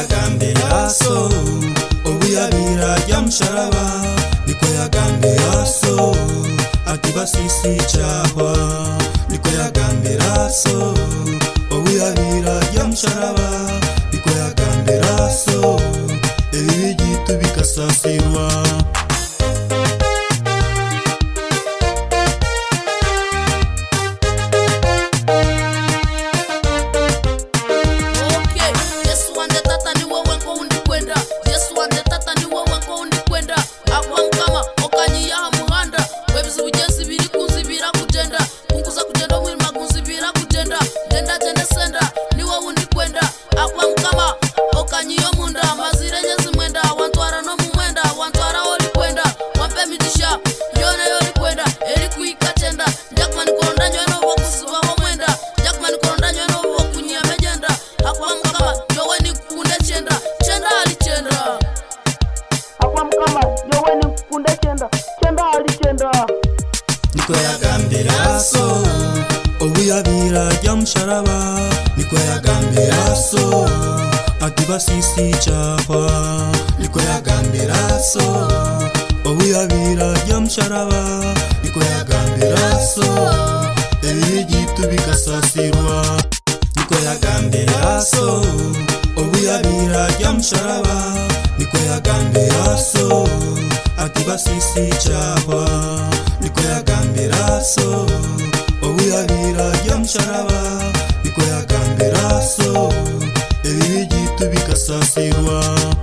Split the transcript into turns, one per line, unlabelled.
yagambira so obuyabira yamusharaba niko yagambira so ati basisi cyahwa niko yagambira so obuyabira yamusharaba niko yagambira so ebibigitu bikasasirwa niko yagambira so obuyabira yamusharaba niko yagambira so ati basisi cyahwa niko yagambira so obuyabira yamusharaba niko yagambira so ebigitu bikasasirwa niko yagambira so obuyabira yamusharaba niko yagambira so ati basisi cyahwa niko yagambira so obuyabira yamusharaba niko yagambira so ebibigitu bikasasirwa